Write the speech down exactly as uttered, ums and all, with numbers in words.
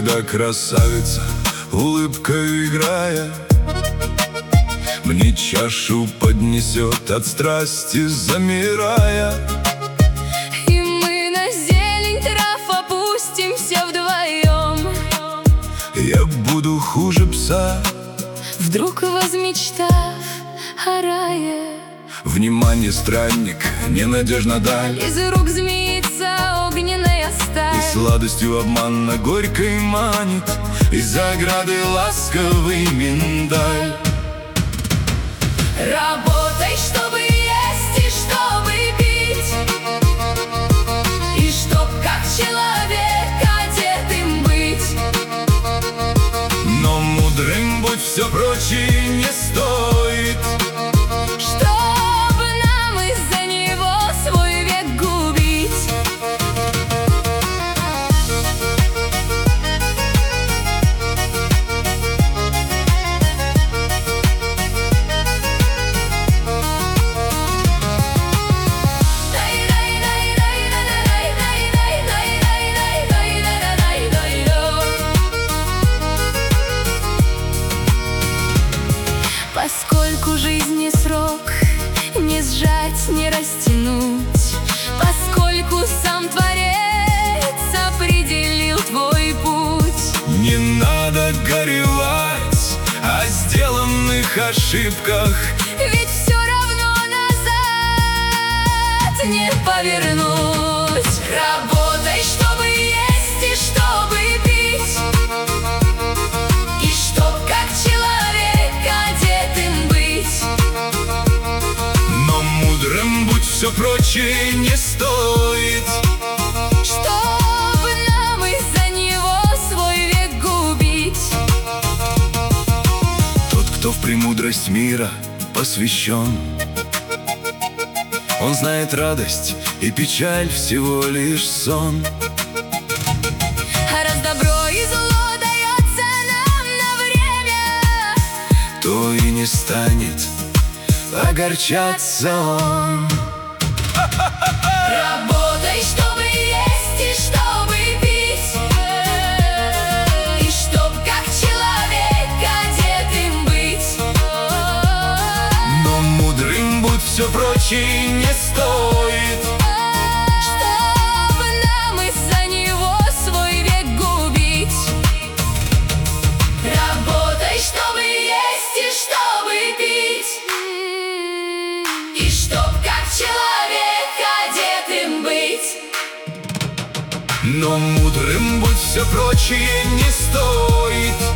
когда красавица, улыбкой играя, мне чашу поднесет, от страсти замирая. И мы на зелень трав опустимся вдвоем. Я буду хуже пса, вдруг возмечтав о рае. Внимание, странник, ненадежна даль, из рук змеится огненная сталь, и сладостью обманно горькой манит, из ограды ласковый миндаль. Работай, чтобы есть и чтобы пить, и чтоб как человек одетым быть. Но мудрым будь, все прочее не стоит, чтоб нам из-за него свой век губить. Поскольку жизни срок не сжать, не растянуть, поскольку сам Творец определил твой путь, не надо горевать о сделанных ошибках, ведь все равно назад не повернуть. Работай, чтобы есть и чтобы пить, и чтоб как человек одетым быть. но мудрым будь, все прочее не стоит, Чтоб нам из-за него свой век губить. тот, кто в премудрость мира посвящен, он знает радость и печаль, всего лишь сон. А раз добро и зло дается нам на время, То и не станет огорчаться он. работай, чтобы есть и чтобы пить, и чтоб как человек одетым быть. Но мудрым будь, все прочее не стоит, Чтоб нам из-за него свой век губить. Работай, чтобы есть и чтобы пить, и чтоб как человек одетым быть. но мудрым будь, все прочее не стоит,